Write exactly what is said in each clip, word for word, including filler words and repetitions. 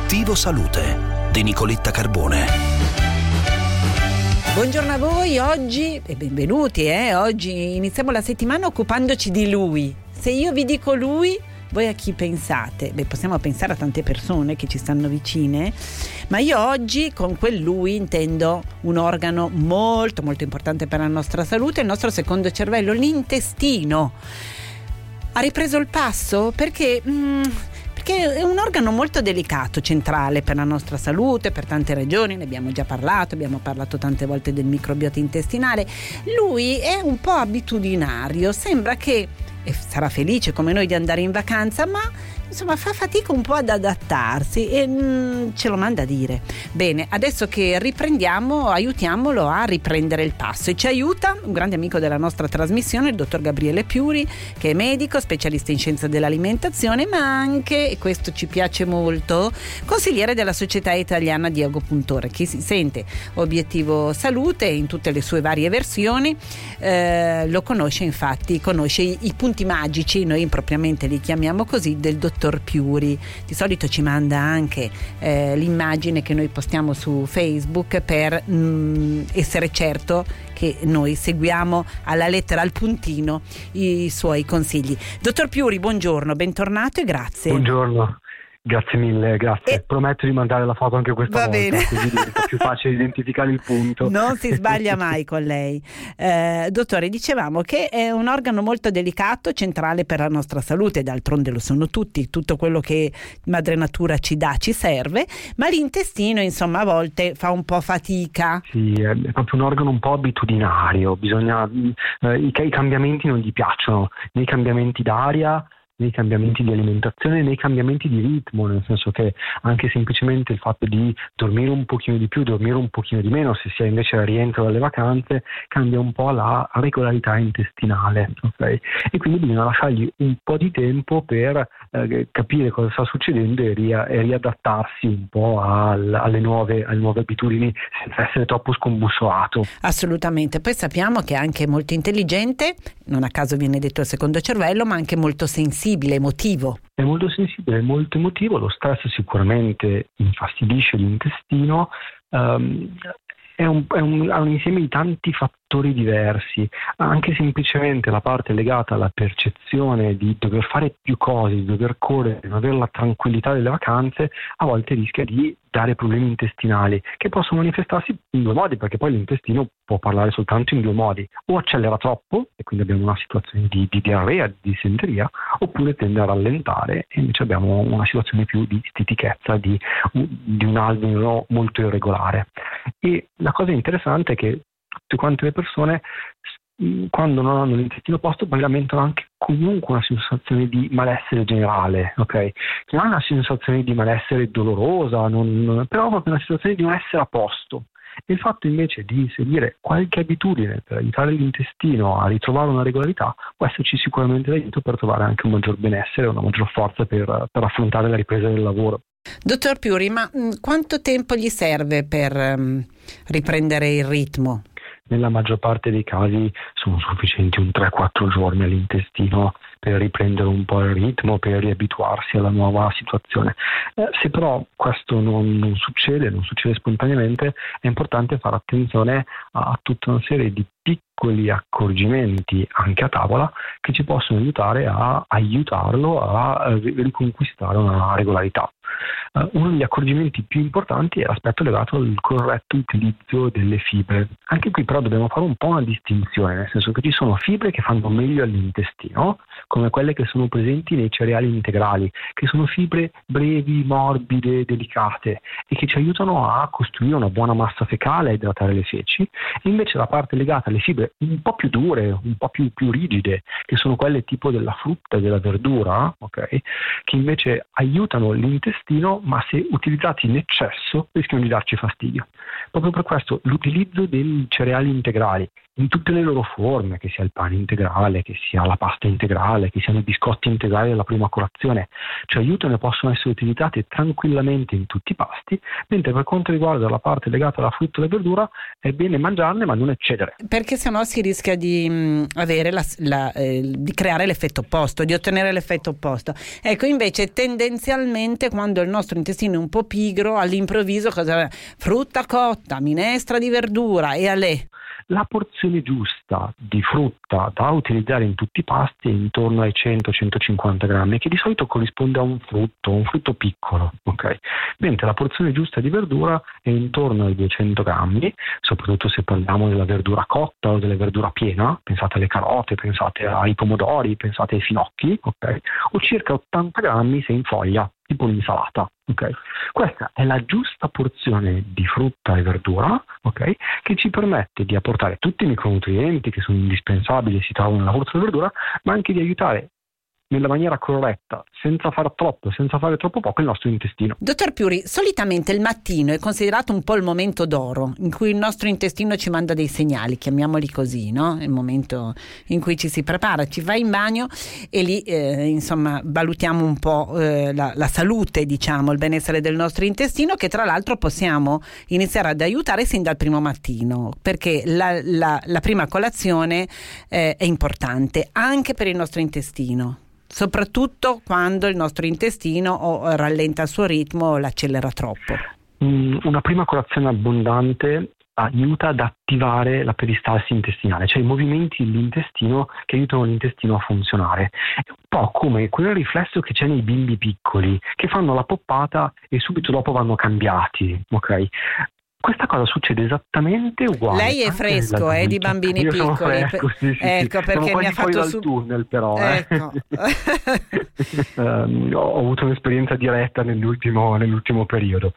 Attivo Salute di Nicoletta Carbone. Buongiorno a voi, oggi e benvenuti, eh? Oggi iniziamo la settimana occupandoci di lui. Se io vi dico lui, voi a chi pensate? Beh, possiamo pensare a tante persone che ci stanno vicine, ma io oggi con quel lui intendo un organo molto molto importante per la nostra salute, il nostro secondo cervello, l'intestino. Ha ripreso il passo perché... Mm, Perché è un organo molto delicato, centrale per la nostra salute, per tante ragioni, ne abbiamo già parlato, abbiamo parlato tante volte del microbiota intestinale. Lui è un po' abitudinario, sembra che e sarà felice come noi di andare in vacanza, ma insomma fa fatica un po' ad adattarsi e mm, ce lo manda a dire. Bene, adesso che riprendiamo, aiutiamolo a riprendere il passo, e ci aiuta un grande amico della nostra trasmissione, il dottor Gabriele Piuri, che è medico, specialista in scienza dell'alimentazione, ma anche, e questo ci piace molto, consigliere della Società Italiana di Agopuntore. Chi si sente Obiettivo Salute in tutte le sue varie versioni eh, lo conosce, infatti conosce i, i punti magici, noi impropriamente li chiamiamo così, del dottor Piuri. Di solito ci manda anche eh, l'immagine che noi postiamo su Facebook per mh, essere certo che noi seguiamo alla lettera, al puntino, i suoi consigli. Dottor Piuri, buongiorno, bentornato e grazie. Buongiorno. Grazie mille, grazie. E... Prometto di mandare la foto anche questa Va volta, bene. Così diventa più facile identificare il punto. Non si sbaglia mai con lei. Eh, dottore, dicevamo che è un organo molto delicato, centrale per la nostra salute, d'altronde lo sono tutti, tutto quello che Madre Natura ci dà ci serve, ma l'intestino, insomma, a volte fa un po' fatica. Sì, è proprio un organo un po' abitudinario, bisogna eh, i, i cambiamenti non gli piacciono, nei cambiamenti d'aria, nei cambiamenti di alimentazione, nei cambiamenti di ritmo, nel senso che anche semplicemente il fatto di dormire un pochino di più, dormire un pochino di meno, se si è invece a rientro dalle vacanze, cambia un po' la regolarità intestinale, okay? E quindi bisogna lasciargli un po' di tempo per eh, capire cosa sta succedendo e, ria- e riadattarsi un po' al- alle, nuove, alle nuove abitudini senza essere troppo scombussolato. Assolutamente, poi sappiamo che è anche molto intelligente, non a caso viene detto il secondo cervello, ma anche molto sensibile, emotivo. È molto sensibile, è molto emotivo, lo stress sicuramente infastidisce l'intestino, um, è un, è un, ha un insieme di tanti fattori diversi, anche semplicemente la parte legata alla percezione di dover fare più cose, di dover correre, di non avere la tranquillità delle vacanze, a volte rischia di dare problemi intestinali che possono manifestarsi in due modi, perché poi l'intestino può parlare soltanto in due modi: o accelera troppo e quindi abbiamo una situazione di, di diarrea, di dissenteria, oppure tende a rallentare e invece abbiamo una situazione più di stitichezza, di, di un alveo molto irregolare. E la cosa interessante è che tutte quante le persone, quando non hanno l'intestino a posto, poi lamentano anche comunque una sensazione di malessere generale, ok? Non è una sensazione di malessere dolorosa, non, però proprio una sensazione di non essere a posto. E il fatto invece di seguire qualche abitudine per aiutare l'intestino a ritrovare una regolarità può esserci sicuramente d'aiuto per trovare anche un maggior benessere, una maggior forza per, per affrontare la ripresa del lavoro. Dottor Piuri, ma mh, quanto tempo gli serve per um, riprendere il ritmo? Nella maggior parte dei casi sono sufficienti un tre quattro giorni all'intestino per riprendere un po' il ritmo, per riabituarsi alla nuova situazione. Eh, se però questo non, non succede, non succede spontaneamente, è importante fare attenzione a tutta una serie di piccoli accorgimenti anche a tavola che ci possono aiutare a aiutarlo a riconquistare una regolarità. Uh, uno degli accorgimenti più importanti è l'aspetto legato al corretto utilizzo delle fibre. Anche qui però dobbiamo fare un po' una distinzione, nel senso che ci sono fibre che fanno meglio all'intestino, come quelle che sono presenti nei cereali integrali, che sono fibre brevi, morbide, delicate e che ci aiutano a costruire una buona massa fecale e idratare le feci. E invece la parte legata alle fibre un po' più dure, un po' più, più rigide, che sono quelle tipo della frutta e della verdura, okay, che invece aiutano l'intestino, ma se utilizzati in eccesso rischiano di darci fastidio. Proprio per questo l'utilizzo dei cereali integrali in tutte le loro forme, che sia il pane integrale, che sia la pasta integrale, che siano i biscotti integrali della prima colazione, ci aiutano e possono essere utilizzati tranquillamente in tutti i pasti, mentre per quanto riguarda la parte legata alla frutta e alla verdura è bene mangiarne ma non eccedere. Perché sennò si rischia di mh, avere la, la, eh, di creare l'effetto opposto, di ottenere l'effetto opposto. Ecco, invece tendenzialmente quando il nostro nostro intestino è un po' pigro, all'improvviso cosa? Frutta cotta, minestra di verdura e a lei. La porzione giusta di frutta da utilizzare in tutti i pasti è intorno ai cento centocinquanta grammi, che di solito corrisponde a un frutto, un frutto piccolo, ok? Mentre la porzione giusta di verdura è intorno ai duecento grammi, soprattutto se parliamo della verdura cotta o della verdura piena, pensate alle carote, pensate ai pomodori, pensate ai finocchi, ok? O circa ottanta grammi se in foglia, tipo un'insalata. Okay. Questa è la giusta porzione di frutta e verdura, okay, che ci permette di apportare tutti i micronutrienti che sono indispensabili e si trovano nella frutta e verdura, ma anche di aiutare nella maniera corretta, senza fare troppo, senza fare troppo poco, il nostro intestino. Dottor Piuri, solitamente il mattino è considerato un po' il momento d'oro in cui il nostro intestino ci manda dei segnali, chiamiamoli così, no? È il momento in cui ci si prepara, ci va in bagno e lì eh, insomma valutiamo un po' eh, la, la salute, diciamo, il benessere del nostro intestino, che tra l'altro possiamo iniziare ad aiutare sin dal primo mattino, perché la, la, la prima colazione eh, è importante anche per il nostro intestino, soprattutto quando il nostro intestino o rallenta il suo ritmo o l'accelera troppo. Una prima colazione abbondante aiuta ad attivare la peristalsi intestinale, cioè i movimenti dell'intestino che aiutano l'intestino a funzionare. È un po' come quel riflesso che c'è nei bimbi piccoli che fanno la poppata e subito dopo vanno cambiati, ok? Questa cosa succede esattamente uguale. Lei è fresco, eh, di bambini Io piccoli. Sono fresco, sì, sì, ecco, sì. perché mi ha fatto dal su... tunnel, però. Ecco. Eh. um, ho avuto un'esperienza diretta nell'ultimo, nell'ultimo periodo.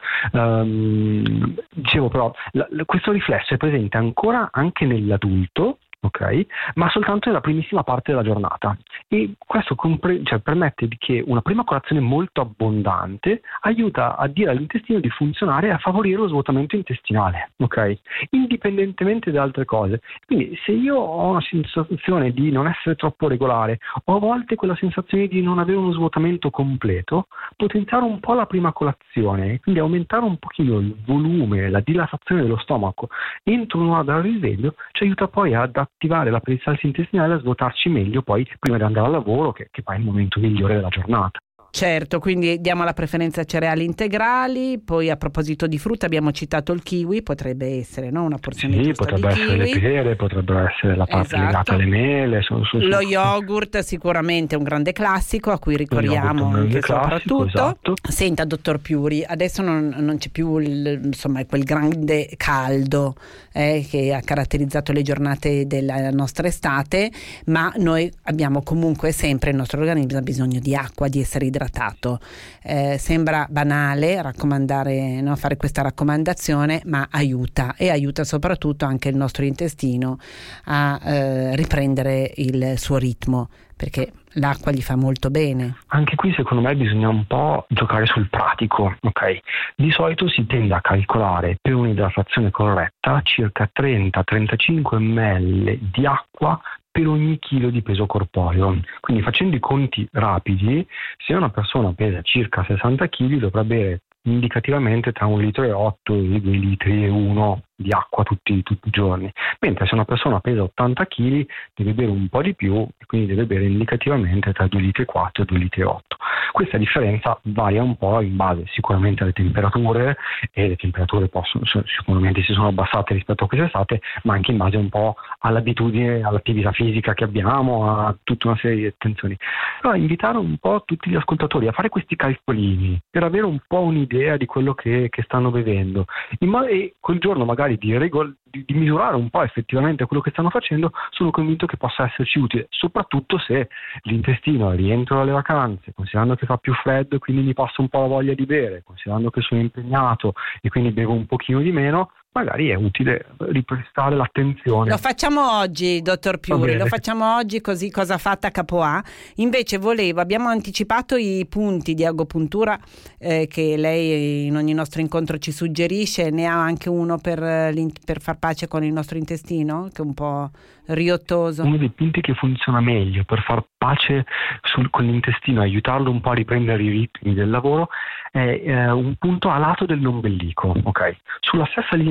Um, dicevo però, la, questo riflesso è presente ancora anche nell'adulto, ok, ma soltanto nella primissima parte della giornata, e questo compre- cioè, permette di che una prima colazione molto abbondante aiuta a dire all'intestino di funzionare e a favorire lo svuotamento intestinale, ok, indipendentemente da altre cose. Quindi se io ho una sensazione di non essere troppo regolare o a volte quella sensazione di non avere uno svuotamento completo, potenziare un po' la prima colazione, quindi aumentare un pochino il volume, la dilatazione dello stomaco entro un'ora dal risveglio, ci aiuta poi ad attivare la peristalsi intestinale e a svuotarci meglio poi prima di andare al lavoro, che, che poi è il momento migliore della giornata. Certo, quindi diamo la preferenza a cereali integrali. Poi a proposito di frutta abbiamo citato il kiwi, potrebbe essere, no? Una porzione sì, giusta di potrebbe essere kiwi. le pere, potrebbero essere la parte esatto. legata alle mele. Sono, sono, Lo sono... yogurt sicuramente è un grande classico a cui ricorriamo anche classico, soprattutto. esatto. Senta, dottor Piuri, adesso non, non c'è più il, insomma quel grande caldo eh, che ha caratterizzato le giornate della nostra estate, ma noi abbiamo comunque sempre, il nostro organismo ha bisogno di acqua, di essere idratato. Eh, sembra banale raccomandare, no, fare questa raccomandazione, ma aiuta, e aiuta soprattutto anche il nostro intestino a eh, riprendere il suo ritmo, perché l'acqua gli fa molto bene. Anche qui secondo me bisogna un po' giocare sul pratico, ok? Di solito si tende a calcolare per un'idratazione corretta circa trenta trentacinque millilitri di acqua per ogni chilo di peso corporeo. Quindi facendo i conti rapidi, se una persona pesa circa sessanta chili dovrebbe bere indicativamente tra un litro e otto e due litri e uno di acqua tutti, tutti i giorni, mentre se una persona pesa ottanta chili deve bere un po' di più e quindi deve bere indicativamente tra due litri e quattro e due litri e otto. Questa differenza varia un po' in base sicuramente alle temperature, e le temperature possono, sicuramente si sono abbassate rispetto a quest'estate, ma anche in base un po' all'abitudine, all'attività fisica che abbiamo, a tutta una serie di attenzioni. Però invitare un po' tutti gli ascoltatori a fare questi calcolini per avere un po' un'idea di quello che, che stanno bevendo, in modo, e quel giorno magari di, regol- di, di misurare un po' effettivamente quello che stanno facendo. Sono convinto che possa esserci utile, soprattutto se l'intestino rientro dalle vacanze, considerando che fa più freddo e quindi mi passa un po' la voglia di bere, considerando che sono impegnato e quindi bevo un pochino di meno. Magari è utile riprestare l'attenzione. Lo facciamo oggi, dottor Piuri, lo facciamo oggi, così cosa fatta a capo A. Invece volevo, abbiamo anticipato i punti di agopuntura eh, che lei in ogni nostro incontro ci suggerisce. Ne ha anche uno per, per far pace con il nostro intestino, che è un po' riottoso. Uno dei punti che funziona meglio per far pace sul, con l'intestino, aiutarlo un po' a riprendere i ritmi del lavoro, è eh, un punto a lato dell'ombelico, ok? Sulla stessa linea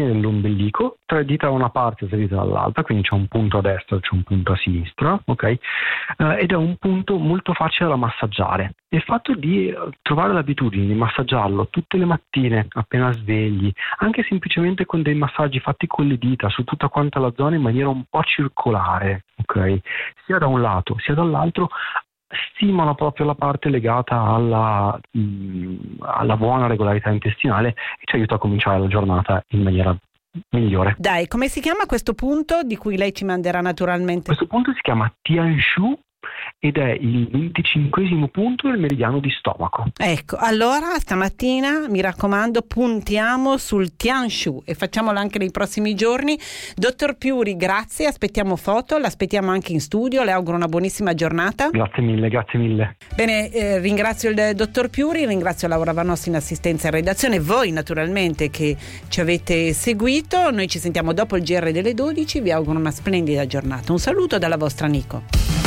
dell'ombelico, tre dita da una parte e tre dita dall'altra, quindi c'è un punto a destra e c'è un punto a sinistra, ok? Eh, ed è un punto molto facile da massaggiare. Il fatto di trovare l'abitudine di massaggiarlo tutte le mattine appena svegli, anche semplicemente con dei massaggi fatti con le dita su tutta quanta la zona in maniera un po' circolare, ok? Sia da un lato sia dall'altro, stimolano proprio la parte legata alla, mh, alla buona regolarità intestinale e ci aiuta a cominciare la giornata in maniera migliore. Dai, come si chiama questo punto di cui lei ci manderà naturalmente? Questo punto si chiama Tian Shu ed è il venticinquesimo punto del meridiano di stomaco. Ecco, allora stamattina mi raccomando puntiamo sul Tian Shu e facciamolo anche nei prossimi giorni. Dottor Piuri, grazie, aspettiamo foto, l'aspettiamo anche in studio, le auguro una buonissima giornata. Grazie mille, grazie mille. Bene, eh, ringrazio il dottor Piuri, ringrazio Laura Vanossi in assistenza e redazione, voi naturalmente che ci avete seguito. Noi ci sentiamo dopo il G R delle dodici, vi auguro una splendida giornata. Un saluto dalla vostra Nico.